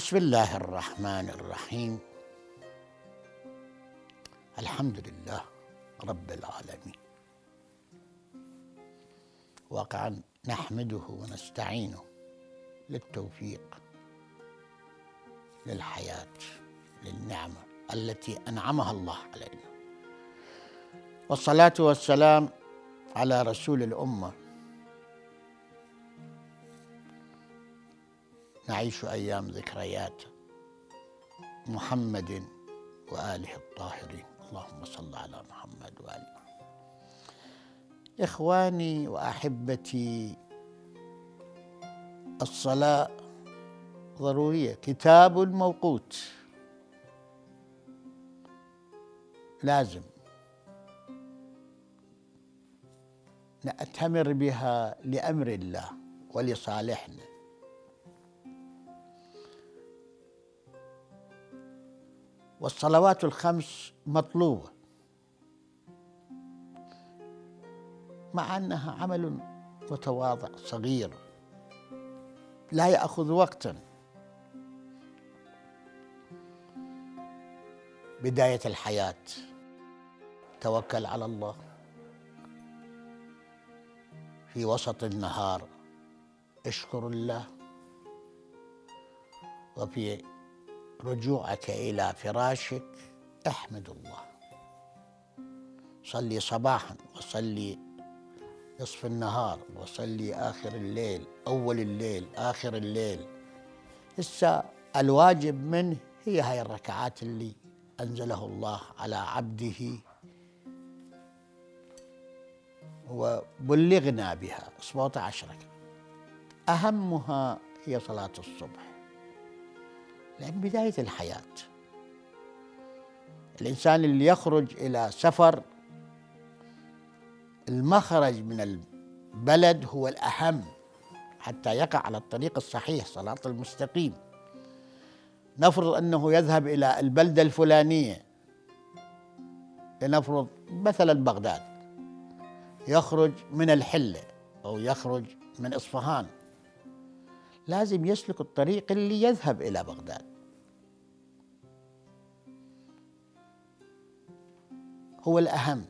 بسم الله الرحمن الرحيم. الحمد لله رب العالمين، واقعا نحمده ونستعينه للتوفيق، للحياة، للنعمة التي أنعمها الله علينا، والصلاة والسلام على رسول الأمة. نعيش أيام ذكريات محمد وآله الطاهرين، اللهم صل على محمد وآله. إخواني وأحبتي، الصلاة ضرورية، كتاب موقوت، لازم نأتمر بها لأمر الله ولصالحنا. والصلوات الخمس مطلوبة، مع أنها عمل متواضع صغير لا يأخذ وقتا. بداية الحياة توكل على الله، في وسط النهار اشكر الله، وفي رجوعك إلى فراشك احمد الله. صلي صباحا، وصلي نصف النهار، وصلي آخر الليل، أول الليل، آخر الليل. هسه الواجب منه هي هاي الركعات اللي أنزله الله على عبده وبلغنا بها 17 ركعة. أهمها هي صلاة الصبح، لأن بداية الحياة. الإنسان اللي يخرج إلى سفر، المخرج من البلد هو الأهم حتى يقع على الطريق الصحيح، صراط المستقيم. نفرض أنه يذهب إلى البلدة الفلانية، لنفرض مثلا بغداد، يخرج من الحلة أو يخرج من إصفهان، لازم يسلك الطريق اللي يذهب إلى بغداد. هو الأهم.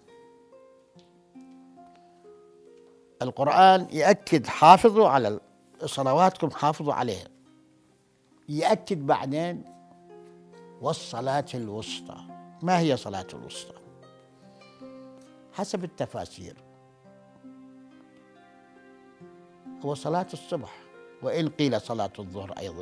القرآن يأكد حافظوا على صلواتكم، حافظوا عليها. يأكد بعدين والصلاة الوسطى. ما هي صلاة الوسطى؟ حسب التفاسير هو صلاة الصبح، وإن قيل صلاة الظهر أيضا.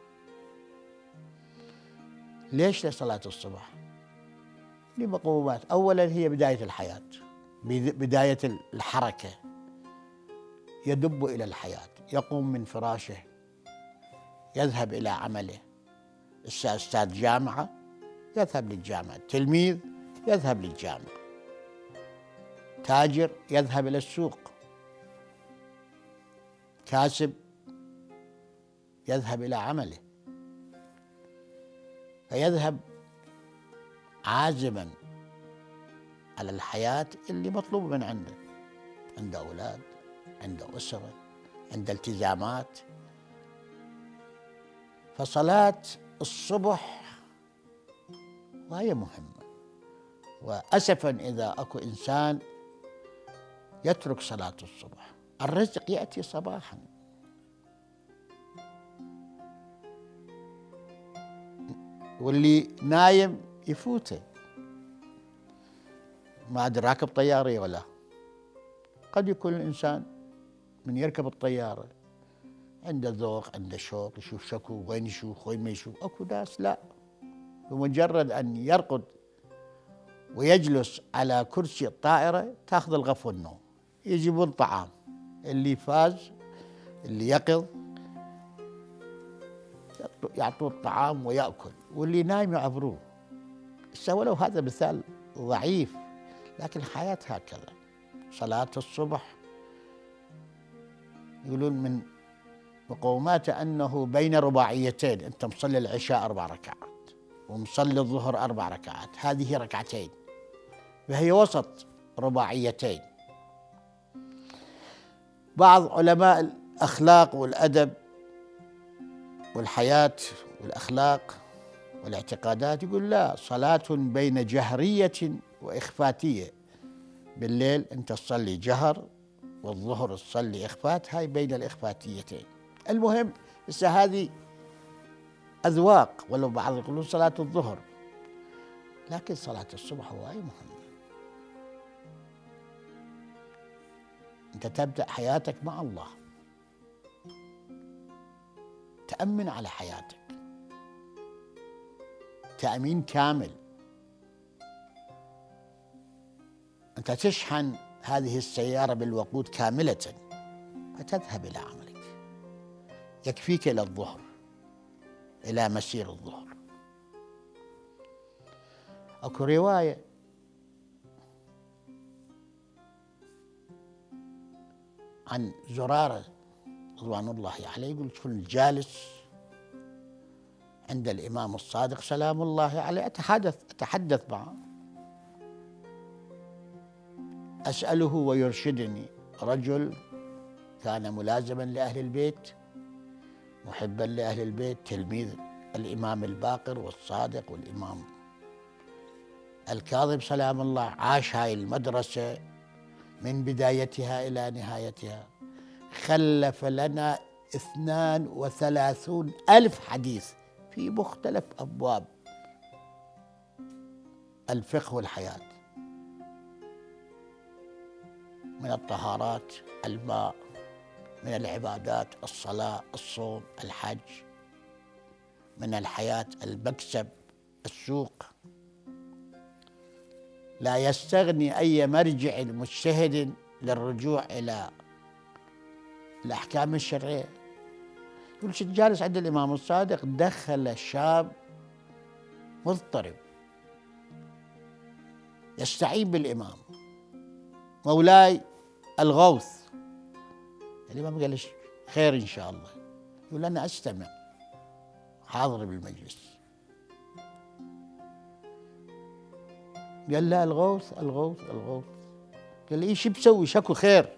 ليش لصلاة الصبح؟ لمقومات. أولا هي بداية الحياة، بداية الحركة، يدب إلى الحياة، يقوم من فراشه، يذهب إلى عمله. أستاذ جامعة يذهب للجامعة، تلميذ يذهب للجامعة، تاجر يذهب إلى السوق، كاسب يذهب إلى عمله، فيذهب عازما على الحياة اللي مطلوب من عنده. عنده أولاد، عنده أسرة، عنده التزامات. فصلاة الصبح غاية مهمة، وأسفا إذا أكو إنسان يترك صلاة الصبح. الرزق يأتي صباحا، واللي نايم يفوته. ما أدري راكب طيارة ولا، قد يكون الإنسان من يركب الطيارة عنده ذوق، عنده شوق، يشوف شكو، وين يشوف وين ما يشوف. أكو ناس لا، بمجرد أن يرقد ويجلس على كرسي الطائرة تأخذ الغفوة النوم. يجيبون طعام، اللي فاز اللي يقظ يعطوه الطعام ويأكل، واللي نايم يعبروه. ولو هذا مثال ضعيف، لكن الحياة هكذا. صلاة الصبح يقولون من مقوماته أنه بين رباعيتين. أنت مصلي العشاء 4 ركعات ومصلي الظهر 4 ركعات، هذه ركعتين، فهي وسط رباعيتين. بعض علماء الأخلاق والأدب والحياة والأخلاق والاعتقادات، يقول لا، صلاة بين جهرية وإخفاتية. بالليل أنت تصلي جهر، والظهر تصلي إخفات، هاي بين الإخفاتيتين. المهم هسه هذه أذواق، ولو بعض يقولون صلاة الظهر، لكن صلاة الصبح هواي مهمة. أنت تبدأ حياتك مع الله، تأمن على حياتك تأمين كامل. أنت تشحن هذه السيارة بالوقود كاملة فتذهب إلى عملك، يكفيك إلى الظهر، إلى مسير الظهر. أكو رواية عن زرارة رضوان الله عليه، يقول كنت جالس عند الإمام الصادق سلام الله عليه، أتحدث معه، أسأله ويرشدني، رجل كان ملازما لأهل البيت، محبا لأهل البيت، تلميذ الإمام الباقر والصادق والإمام الكاظم سلام الله، عاش هاي المدرسة من بدايتها إلى نهايتها، خلف لنا 32,000 حديث في مختلف أبواب الفقه والحياة، من الطهارات، الماء، من العبادات، الصلاة، الصوم، الحج، من الحياة، المكسب، السوق. لا يستغني أي مرجع مجتهد للرجوع إلى الأحكام الشرعية. يقول كنت جالس عند الإمام الصادق، دخل شاب مضطرب يستعين بالإمام، مولاي الغوث. الإمام قال خير إن شاء الله. يقول أنا أستمع، حاضر بالمجلس. قال لا، الغوث الغوث الغوث. قال لي شو بسوي، شكو خير؟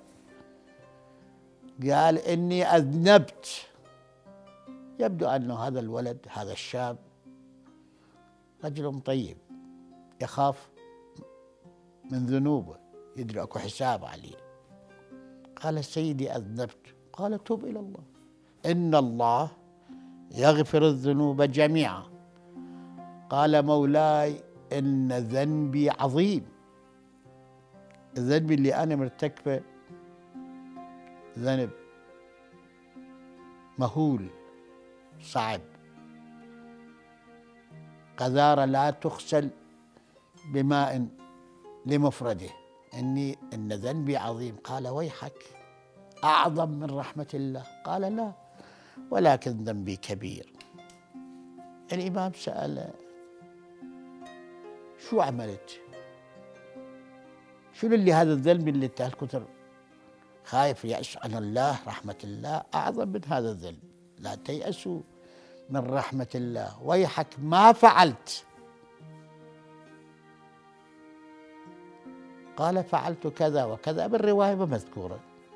قال إني أذنبت. يبدو أنه هذا الولد، هذا الشاب، رجل طيب يخاف من ذنوبه، يدري أكو حساب عليه. قال سيدي أذنبت. قال توب إلى الله، إن الله يغفر الذنوب جميعا. قال مولاي إن ذنبي عظيم، الذنب اللي أنا مرتكبه ذنب مهول صعب، قذارة لا تغسل بماء لمفرده، إن ذنبي عظيم. قال ويحك، أعظم من رحمة الله؟ قال لا، ولكن ذنبي كبير. الإمام سأل شو عملت؟ شو اللي هذا الذنب اللي انت هالكثر خايف يأس عن الله، رحمة الله أعظم من هذا الذنب، لا تيأسوا من رحمة الله، ويحك ما فعلت؟ قال فعلت كذا وكذا، بالرواية ما مذكورة،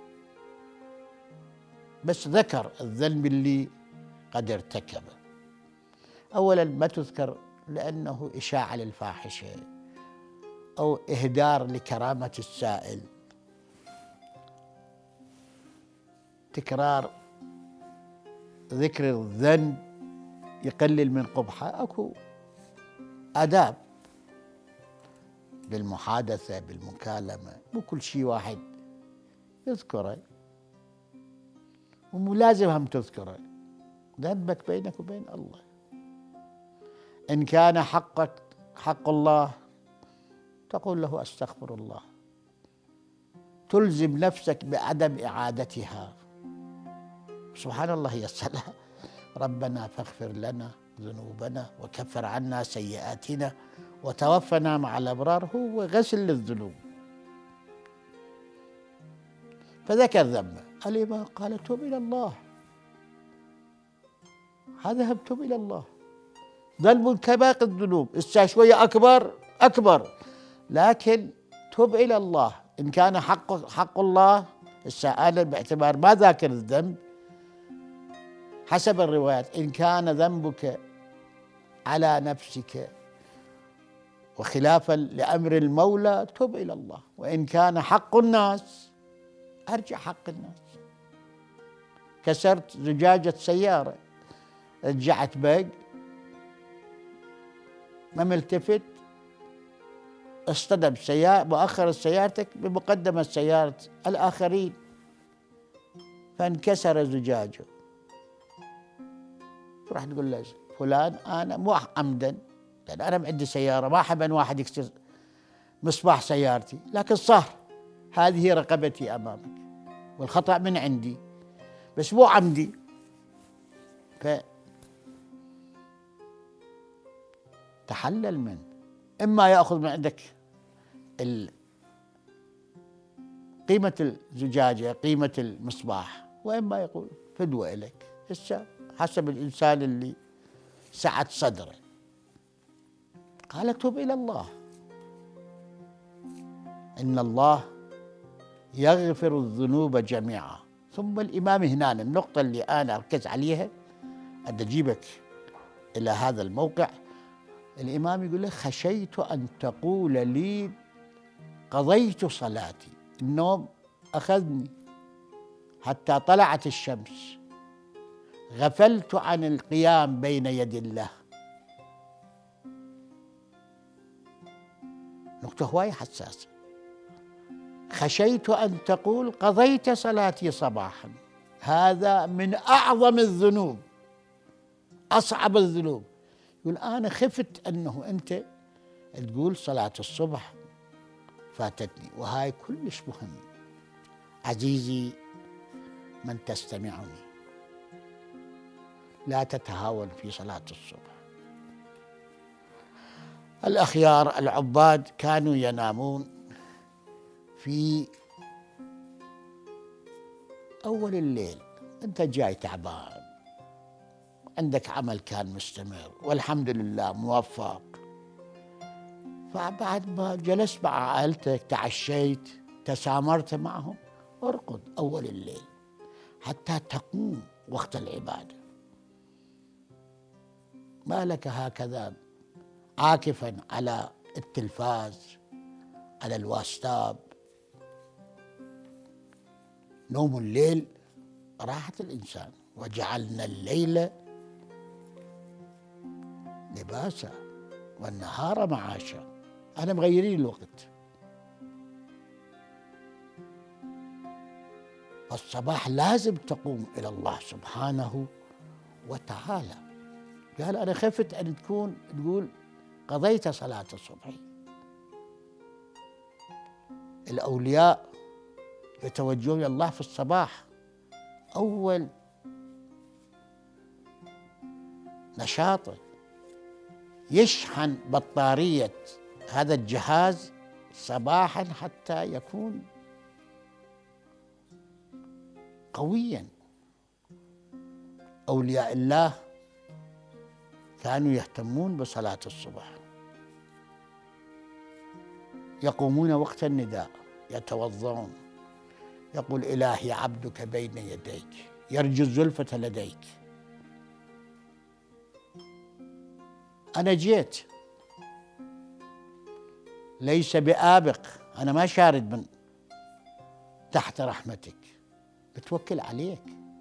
بس ذكر الذنب اللي قد ارتكبه. أولا ما تذكر لأنه إشاعة للفاحشة أو إهدار لكرامة السائل، تكرار ذكر الذنب يقلل من قبحه. أكو آداب بالمحادثة بالمكالمة، مو كل شيء واحد يذكره، ومو لازم هم تذكره، ذنبك بينك وبين الله. إن كان حقك حق الله تقول له أستغفر الله، تلزم نفسك بعدم إعادتها. سبحان الله، هي الصلاة ربنا فاغفر لنا ذنوبنا وكفر عنا سيئاتنا وتوفنا مع الأبرار، هو غسل للذنوب. فذكر ذنبه، الإمام قال توب إلى الله، هذا توب إلى الله، ذنب كباقي الذنوب، شوية أكبر، لكن توب إلى الله. إن كان حق الله، أنا باعتبار ما ذاكر الذنب حسب الروايات إن كان ذنبك على نفسك وخلافا لأمر المولى تب إلى الله، وإن كان حق الناس أرجع حق الناس. كسرت زجاجة سيارة، رجعت بق، ما ملتفت، اصطدم مؤخر سيارتك بمقدمة سيارة الآخرين فانكسر زجاجه. تروح تقول له فلان أنا مو عمدا، لأن أنا عندي سيارة ما أحب أن واحد يكسر مصباح سيارتي، لكن صح هذه رقبتي أمامك والخطأ من عندي بس مو عمدي. فتحلل منه، إما يأخذ من عندك قيمة الزجاجة قيمة المصباح، وإما يقول فدوة إليك. هسه حسب الإنسان اللي سعة صدره. قال توب إلى الله، إن الله يغفر الذنوب جميعا. ثم الإمام هنا النقطة اللي أنا أركز عليها أن أجيبك إلى هذا الموقع. الإمام يقول لك خشيت أن تقول لي قضيت صلاتي، النوم أخذني حتى طلعت الشمس، غفلت عن القيام بين يدي الله. نقطة هواية حساسة. خشيت أن تقول قضيت صلاتي صباحا، هذا من أعظم الذنوب، أصعب الذنوب. يقول أنا خفت أنه أنت تقول صلاة الصبح فاتتني، وهاي كلش مهم. عزيزي من تستمعني، لا تتهاون في صلاة الصبح. الأخيار العباد كانوا ينامون في أول الليل، أنت جاي تعبان، عندك عمل كان مستمر والحمد لله موفق، فبعد ما جلست مع عائلتك تعشيت تسامرت معهم، ارقد أول الليل حتى تقوم وقت العبادة. ما لك هكذا عاكفا على التلفاز على الواتساب. نوم الليل راحة الإنسان، وجعلنا الليل لباسا والنهار معاشا. أنا مغيرين الوقت. الصباح لازم تقوم إلى الله سبحانه وتعالى. قال أنا خفت أن تقول قضيت صلاة الصبح. الأولياء يتوجهون إلى الله في الصباح، أول نشاطه يشحن بطارية هذا الجهاز صباحا حتى يكون قويا. أولياء الله كانوا يهتمون بصلاة الصبح، يقومون وقت النداء يتوضؤون، يقول إلهي عبدك بين يديك يرجو الزلفة لديك. أنا جيت ليس بآبق، أنا ما شارد من تحت رحمتك، بتوكل عليك.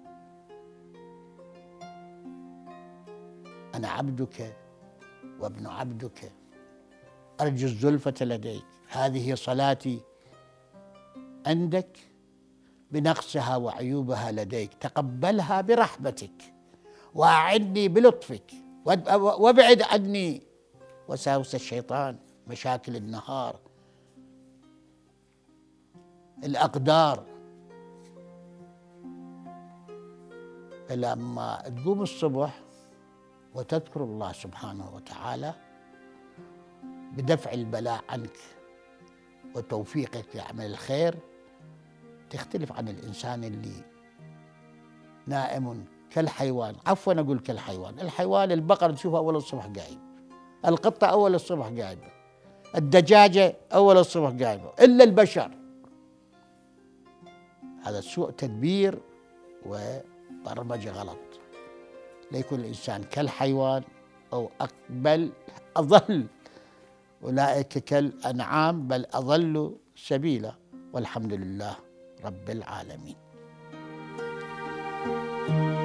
أنا عبدك وابن عبدك أرجو الزلفة لديك. هذه صلاتي عندك بنقصها وعيوبها لديك، تقبلها برحمتك وأعني بلطفك، وابعد عني وساوس الشيطان، مشاكل النهار، الأقدار. فلما تقوم الصبح وتذكر الله سبحانه وتعالى بدفع البلاء عنك وتوفيقك لعمل الخير، تختلف عن الإنسان اللي نائم كالحيوان. عفوا أقول كالحيوان، الحيوان البقر تشوفه أول الصبح قايم، القطة أول الصبح قايمة، الدجاجة أول الصبح قايمة، إلا البشر. هذا سوء تدبير وبرمجة غلط. لا يكون الإنسان كالحيوان أو بل أضل، أولئك كالأنعام بل أضلوا سبيلا، والحمد لله رب العالمين.